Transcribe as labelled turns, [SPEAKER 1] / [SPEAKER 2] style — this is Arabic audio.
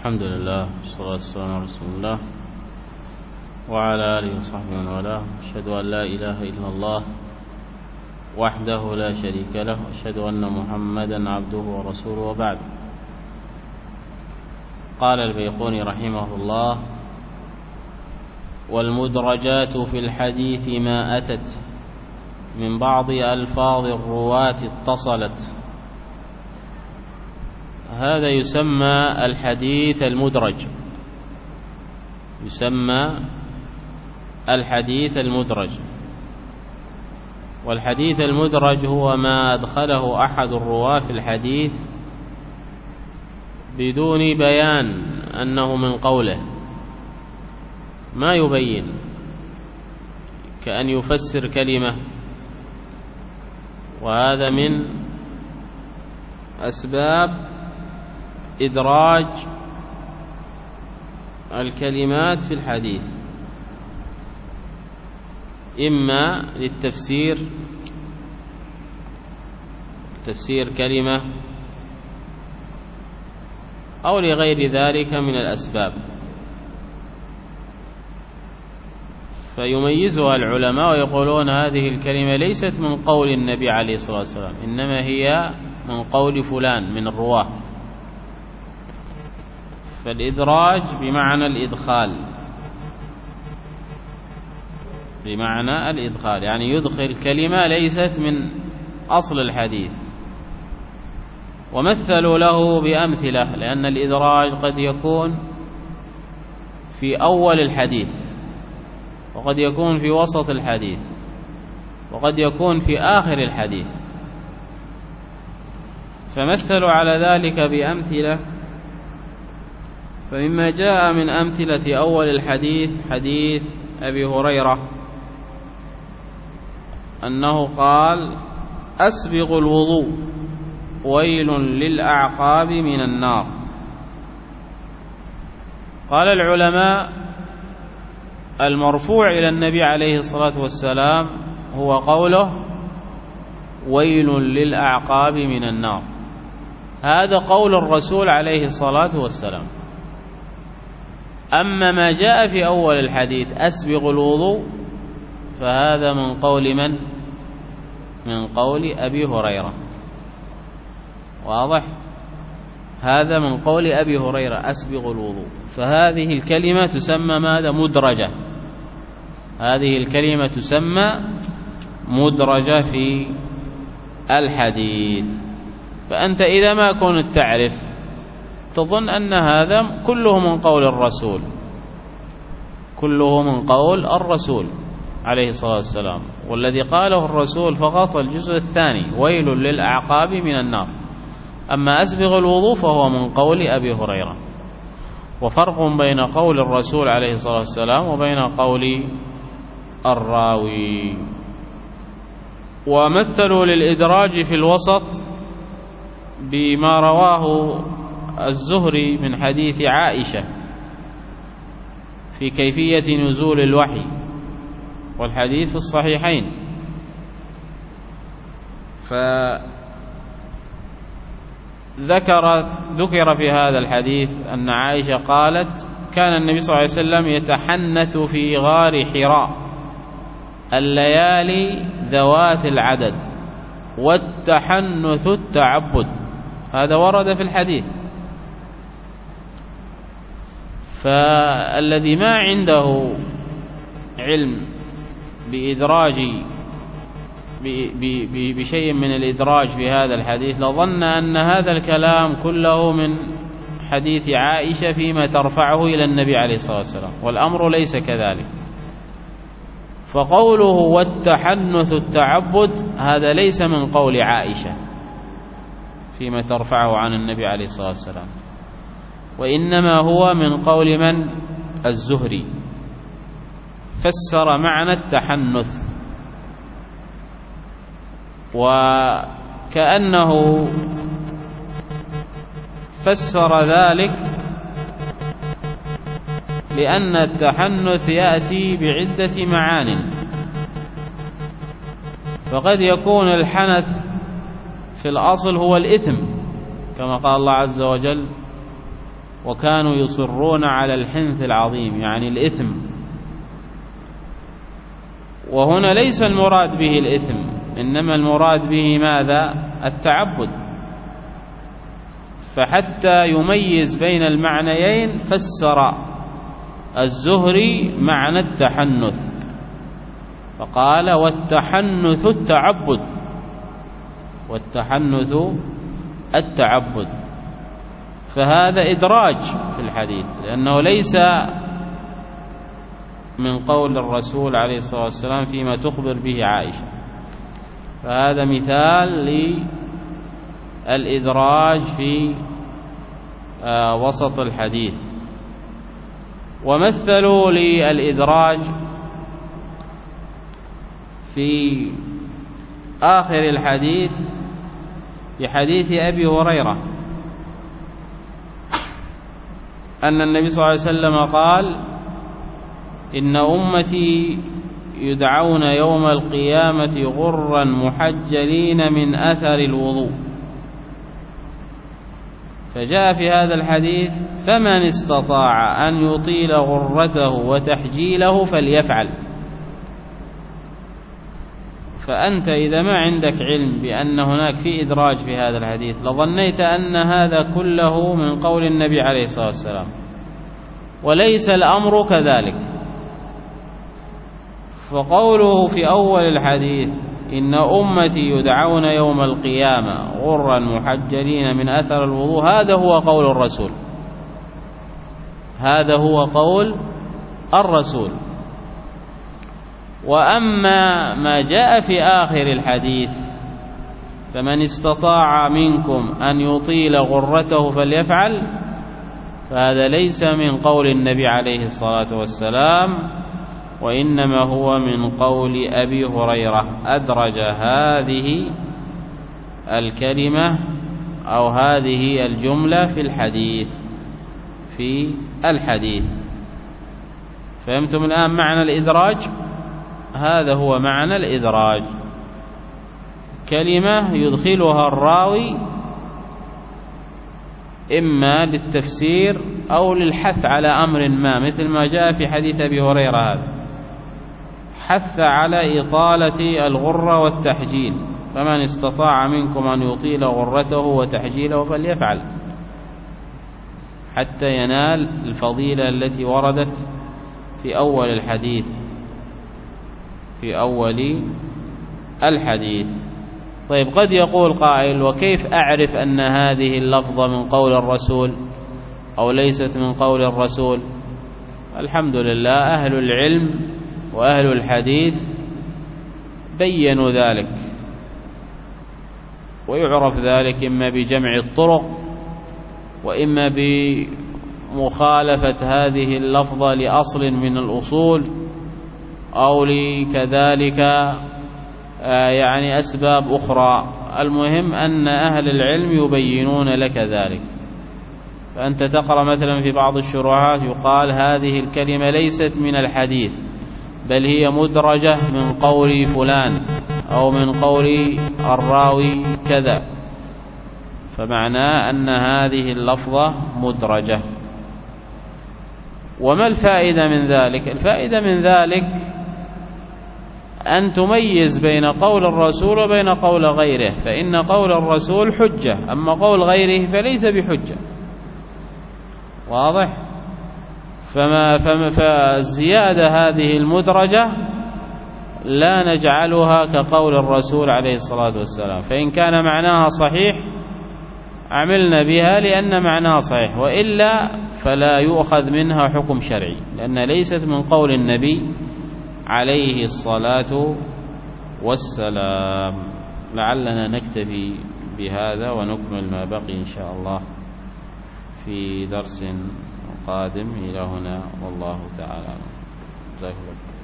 [SPEAKER 1] الحمد لله والصلاة والسلام على رسول الله وعلى آله وصحبه ومن والاه. أشهد أن لا إله إلا الله وحده لا شريك له، وأشهد أن محمدا عبده ورسوله، وبعد. قال البيقوني رحمه الله: والمدرجات في الحديث ما أتت من بعض ألفاظ الرواة اتصلت. هذا يسمى الحديث المدرج، يسمى الحديث المدرج. والحديث المدرج هو ما أدخله أحد الرواة في الحديث بدون بيان أنه من قوله، ما يبين، كأن يفسر كلمة، وهذا من أسباب إدراج الكلمات في الحديث، إما للتفسير، تفسير كلمة، أو لغير ذلك من الأسباب. فيميزها العلماء ويقولون هذه الكلمة ليست من قول النبي عليه الصلاة والسلام، إنما هي من قول فلان من الرواة. فالإدراج بمعنى الإدخال، بمعنى الإدخال، يعني يدخل كلمة ليست من أصل الحديث. ومثلوا له بأمثلة، لأن الإدراج قد يكون في أول الحديث، وقد يكون في وسط الحديث، وقد يكون في آخر الحديث. فمثلوا على ذلك بأمثلة. فمما جاء من أمثلة أول الحديث حديث أبي هريرة أنه قال: أسبغ الوضوء ويل للأعقاب من النار. قال العلماء: المرفوع إلى النبي عليه الصلاة والسلام هو قوله ويل للأعقاب من النار، هذا قول الرسول عليه الصلاة والسلام. أما ما جاء في أول الحديث أسبغ الوضوء فهذا من قول من؟ من قول أبي هريرة. واضح؟ هذا من قول أبي هريرة أسبغ الوضوء. فهذه الكلمة تسمى ماذا؟ مدرجة. هذه الكلمة تسمى مدرجة في الحديث. فأنت إذا ما كنت تعرف تظن أن هذا كله من قول الرسول، كله من قول الرسول عليه الصلاة والسلام. والذي قاله الرسول فقط الجزء الثاني ويل للأعقاب من النار. أما أسبغ الوضوء فهو من قول أبي هريرة. وفرق بين قول الرسول عليه الصلاة والسلام وبين قول الراوي. ومثلوا للإدراج في الوسط بما رواه الزهري من حديث عائشة في كيفية نزول الوحي، والحديث في الصحيحين. ذكر في هذا الحديث أن عائشة قالت: كان النبي صلى الله عليه وسلم يتحنث في غار حراء الليالي ذوات العدد، والتحنث التعبد. هذا ورد في الحديث. فالذي ما عنده علم بإدراج بشيء من الإدراج في هذا الحديث لظن أن هذا الكلام كله من حديث عائشة فيما ترفعه إلى النبي عليه الصلاة والسلام، والأمر ليس كذلك. فقوله والتحنث التعبد هذا ليس من قول عائشة فيما ترفعه عن النبي عليه الصلاة والسلام، وإنما هو من قول من؟ الزهري. فسر معنى التحنث، وكأنه فسر ذلك لأن التحنث يأتي بعدة معان. فقد يكون الحنث في الأصل هو الإثم، كما قال الله عز وجل: وكانوا يصرون على الحنث العظيم يعني الإثم. وهنا ليس المراد به الإثم، إنما المراد به ماذا؟ التعبد. فحتى يميز بين المعنيين فسر الزهري معنى التحنث فقال والتحنث التعبد، والتحنث التعبد. فهذا إدراج في الحديث لأنه ليس من قول الرسول عليه الصلاة والسلام فيما تخبر به عائشة، فهذا مثال للإدراج في وسط الحديث. ومثلوا للإدراج في آخر الحديث بحديث أبي هريرة أن النبي صلى الله عليه وسلم قال إن أمتي يدعون يوم القيامة غرا محجلين من أثر الوضوء. فجاء في هذا الحديث فمن استطاع أن يطيل غرته وتحجيله فليفعل. فأنت إذا ما عندك علم بأن هناك في إدراج في هذا الحديث لظنيت أن هذا كله من قول النبي عليه الصلاة والسلام، وليس الأمر كذلك. فقوله في أول الحديث إن أمتي يدعون يوم القيامة غرا محجلين من أثر الوضوء، هذا هو قول الرسول، هذا هو قول الرسول. وأما ما جاء في آخر الحديث فمن استطاع منكم أن يطيل غرته فليفعل، فهذا ليس من قول النبي عليه الصلاة والسلام، وإنما هو من قول أبي هريرة. أدرج هذه الكلمة أو هذه الجملة في الحديث. فهمتم الآن معنى الإدراج؟ هذا هو معنى الإدراج، كلمة يدخلها الراوي إما للتفسير أو للحث على أمر ما، مثل ما جاء في حديث أبي هريرة هذا، حث على إطالة الغرة والتحجيل، فمن استطاع منكم أن يطيل غرته وتحجيله فليفعل، حتى ينال الفضيلة التي وردت في أول الحديث. طيب، قد يقول قائل وكيف أعرف أن هذه اللفظة من قول الرسول أو ليست من قول الرسول؟ الحمد لله أهل العلم وأهل الحديث بيّنوا ذلك، ويعرف ذلك إما بجمع الطرق وإما بمخالفة هذه اللفظة لأصل من الأصول أو لكذلك يعني أسباب أخرى. المهم أن أهل العلم يبينون لك ذلك. فأنت تقرأ مثلا في بعض الشروحات يقال هذه الكلمة ليست من الحديث بل هي مدرجة من قول فلان أو من قول الراوي كذا، فمعناه أن هذه اللفظة مدرجة. وما الفائدة من ذلك؟ الفائدة من ذلك أن تميز بين قول الرسول وبين قول غيره، فإن قول الرسول حجة، أما قول غيره فليس بحجة. واضح؟ فالزيادة هذه المدرجة لا نجعلها كقول الرسول عليه الصلاة والسلام، فإن كان معناها صحيح عملنا بها لأن معناها صحيح، وإلا فلا يؤخذ منها حكم شرعي، لأن ليست من قول النبي عليه الصلاة والسلام. لعلنا نكتفي بهذا ونكمل ما بقي إن شاء الله في درس قادم. إلى هنا والله تعالى. جزاك الله.